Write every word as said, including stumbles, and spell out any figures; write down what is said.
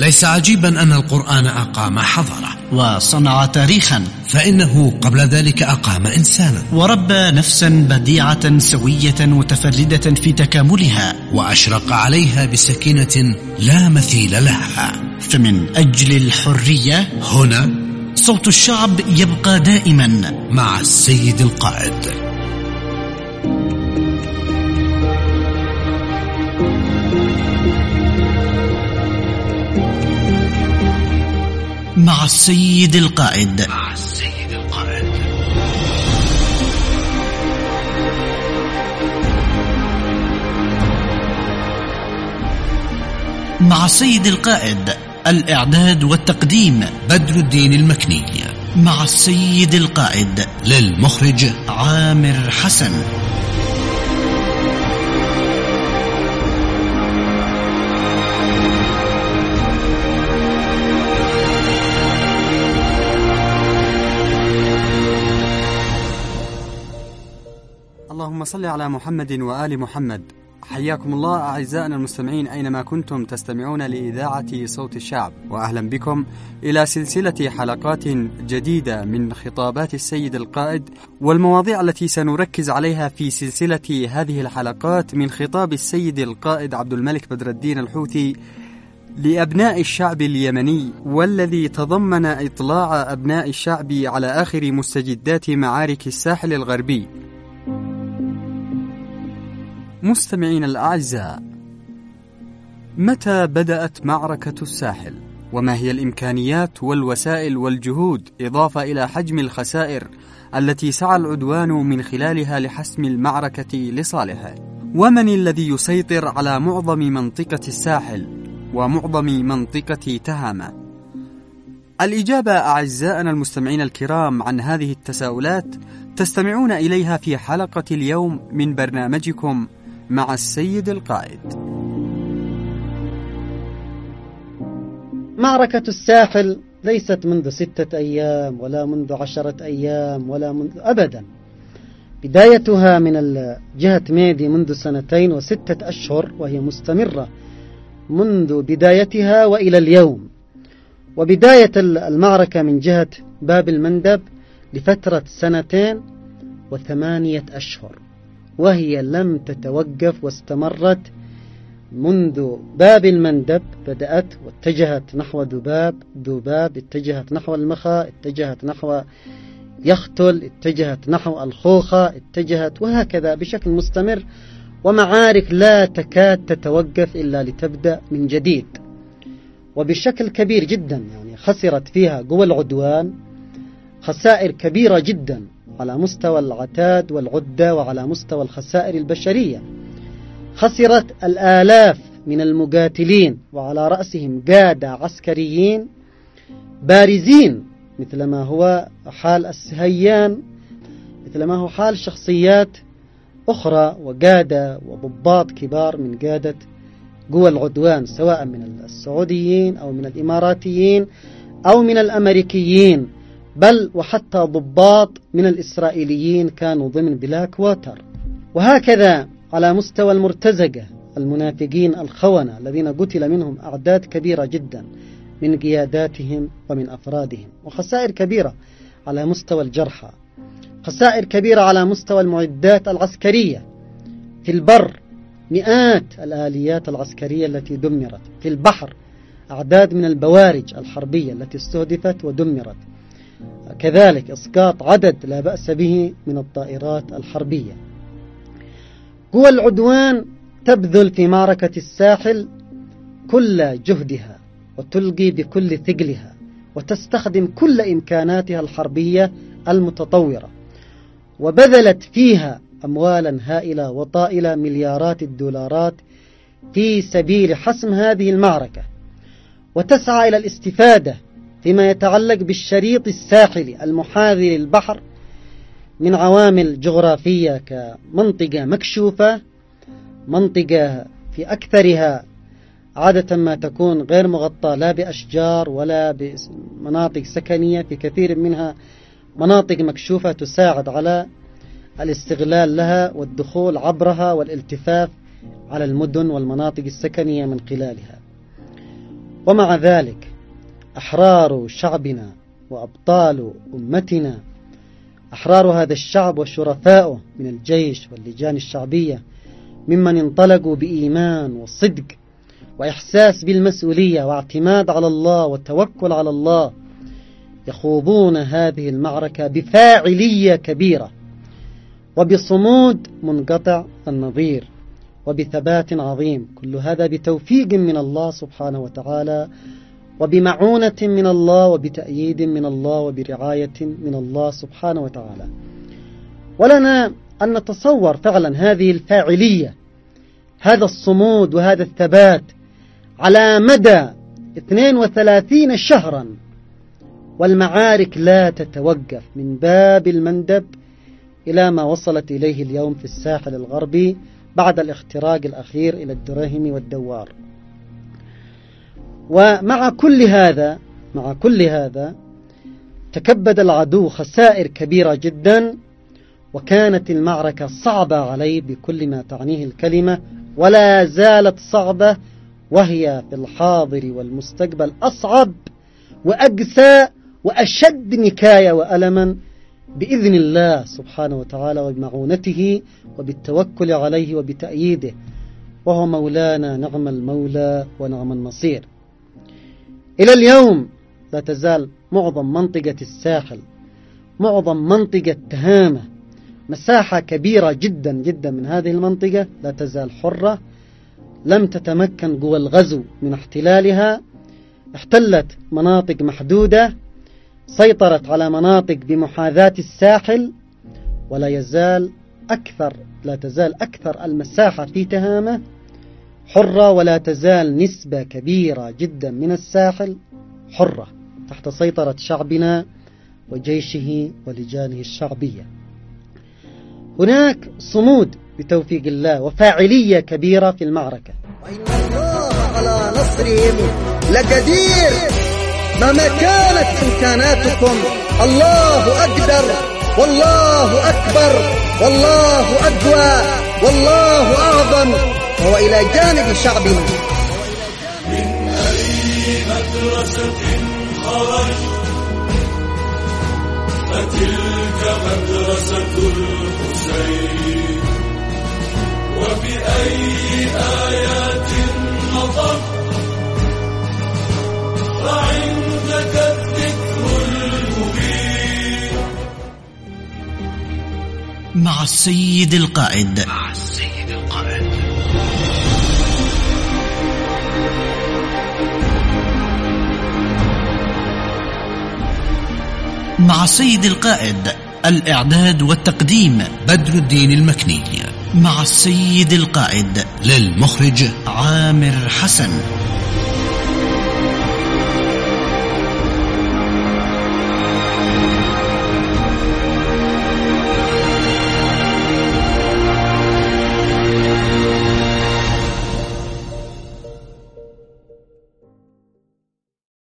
ليس عجيبا أن القرآن أقام حضارة وصنع تاريخا، فإنه قبل ذلك أقام إنسانا وربى نفسا بديعة سوية متفردة في تكاملها، وأشرق عليها بسكينة لا مثيل لها. فمن أجل الحرية هنا صوت الشعب يبقى دائما مع السيد القائد. مع السيد القائد. مع السيد القائد. مع السيد القائد. الإعداد والتقديم بدر الدين المكني. مع السيد القائد. للمخرج عامر حسن. اللهم صل على محمد وآل محمد. حياكم الله أعزائنا المستمعين أينما كنتم تستمعون لإذاعة صوت الشعب، وأهلا بكم إلى سلسلة حلقات جديدة من خطابات السيد القائد، والمواضيع التي سنركز عليها في سلسلة هذه الحلقات من خطاب السيد القائد عبد الملك بدر الدين الحوثي لأبناء الشعب اليمني، والذي تضمن إطلاع أبناء الشعب على آخر مستجدات معارك الساحل الغربي. مستمعين الأعزاء، متى بدأت معركة الساحل؟ وما هي الإمكانيات والوسائل والجهود، إضافة إلى حجم الخسائر التي سعى العدوان من خلالها لحسم المعركة لصالحه؟ ومن الذي يسيطر على معظم منطقة الساحل ومعظم منطقة تهامة؟ الإجابة أعزائنا المستمعين الكرام عن هذه التساؤلات تستمعون إليها في حلقة اليوم من برنامجكم مع السيد القائد. معركة الساحل ليست منذ ستة أيام ولا منذ عشرة أيام ولا منذ أبدا. بدايتها من جهة ميدي منذ سنتين وستة أشهر، وهي مستمرة منذ بدايتها وإلى اليوم. وبداية المعركة من جهة باب المندب لفترة سنتين وثمانية أشهر، وهي لم تتوقف واستمرت منذ باب المندب بدأت واتجهت نحو ذباب، ذباب اتجهت نحو المخا، اتجهت نحو يختل، اتجهت نحو الخوخة، اتجهت وهكذا بشكل مستمر، ومعارك لا تكاد تتوقف إلا لتبدأ من جديد، وبشكل كبير جدا. يعني خسرت فيها قوى العدوان خسائر كبيرة جدا على مستوى العتاد والعدة وعلى مستوى الخسائر البشرية. خسرت الآلاف من المقاتلين، وعلى رأسهم قادة عسكريين بارزين مثل ما هو حال السهيان، مثل ما هو حال شخصيات أخرى وقادة وضباط كبار من قادة قوى العدوان، سواء من السعوديين أو من الإماراتيين أو من الأمريكيين، بل وحتى ضباط من الإسرائيليين كانوا ضمن بلاك ووتر. وهكذا على مستوى المرتزقة المنافقين الخونة الذين قتل منهم أعداد كبيرة جدا من قياداتهم ومن أفرادهم، وخسائر كبيرة على مستوى الجرحى، خسائر كبيرة على مستوى المعدات العسكرية. في البر مئات الآليات العسكرية التي دمرت، في البحر أعداد من البوارج الحربية التي استهدفت ودمرت، كذلك إسقاط عدد لا بأس به من الطائرات الحربية. قوى العدوان تبذل في معركة الساحل كل جهدها وتلقي بكل ثقلها وتستخدم كل إمكاناتها الحربية المتطورة، وبذلت فيها أموالا هائلة وطائلة مليارات الدولارات في سبيل حسم هذه المعركة، وتسعى إلى الاستفادة فيما يتعلق بالشريط الساحلي المحاذي للبحر من عوامل جغرافية كمنطقة مكشوفة، منطقة في أكثرها عادة ما تكون غير مغطاة لا بأشجار ولا بمناطق سكنية، في كثير منها مناطق مكشوفة تساعد على الاستغلال لها والدخول عبرها والالتفاف على المدن والمناطق السكنية من خلالها. ومع ذلك أحرار شعبنا وأبطال أمتنا، أحرار هذا الشعب وشرفاؤه من الجيش واللجان الشعبية، ممن انطلقوا بإيمان وصدق وإحساس بالمسؤولية واعتماد على الله والتوكل على الله، يخوضون هذه المعركة بفاعلية كبيرة وبصمود منقطع النظير وبثبات عظيم، كل هذا بتوفيق من الله سبحانه وتعالى وبمعونة من الله وبتأييد من الله وبرعاية من الله سبحانه وتعالى. ولنا أن نتصور فعلا هذه الفاعلية، هذا الصمود وهذا الثبات على مدى اثنين وثلاثين شهرا، والمعارك لا تتوقف من باب المندب إلى ما وصلت إليه اليوم في الساحل الغربي بعد الاختراق الأخير إلى الدرهم والدوار. ومع كل هذا مع كل هذا تكبد العدو خسائر كبيرة جدا، وكانت المعركة صعبة عليه بكل ما تعنيه الكلمة، ولا زالت صعبة، وهي في الحاضر والمستقبل أصعب وأقسى وأشد نكاية وألما بإذن الله سبحانه وتعالى وبمعونته وبالتوكل عليه وبتأييده، وهو مولانا نعم المولى ونعم النصير. إلى اليوم لا تزال معظم منطقة الساحل، معظم منطقة تهامة، مساحة كبيرة جدا جدا من هذه المنطقة لا تزال حرة، لم تتمكن قوى الغزو من احتلالها، احتلت مناطق محدودة، سيطرت على مناطق بمحاذاة الساحل، ولا يزال أكثر لا تزال أكثر المساحة في تهامة حرة، ولا تزال نسبة كبيرة جدا من الساحل حرة تحت سيطرة شعبنا وجيشه ولجانه الشعبية. هناك صمود بتوفيق الله وفاعلية كبيرة في المعركة. وإن الله على نصرهم لقدير. مهما كانت إمكاناتكم الله أقدر، والله أكبر، والله أقوى، والله أعظم، وهو إلى جانب شعبنا. من أي مدرسة خرج فتلك مدرسة الحسين، وبأي آيات نطق فعندك الذكر المبين. مع السيد القائد مع السيد القائد مع السيد القائد الإعداد والتقديم بدر الدين المكني. مع السيد القائد للمخرج عامر حسن.